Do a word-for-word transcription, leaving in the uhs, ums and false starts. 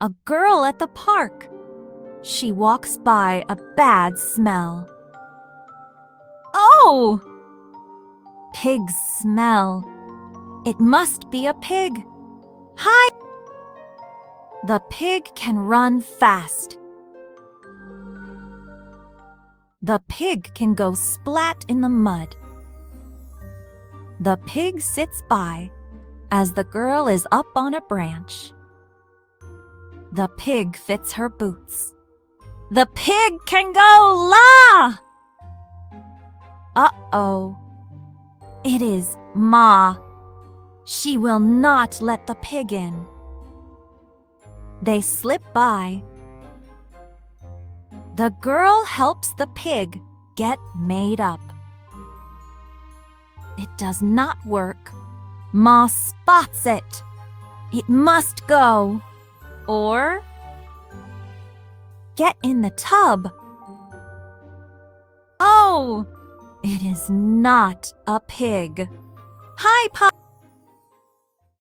A girl at the park. She walks by a bad smell. Oh! Pig's smell. It must be a pig. Hi! The pig can run fast. The pig can go splat in the mud. The pig sits by as the girl is up on a branch. The pig fits her boots. The pig can go la! Uh-oh. It is Ma. She will not let the pig in. They slip by. The girl helps the pig get made up. It does not work. Ma spots it. It must go. Or get in the tub. Oh, it is not a pig. Hi, Pop.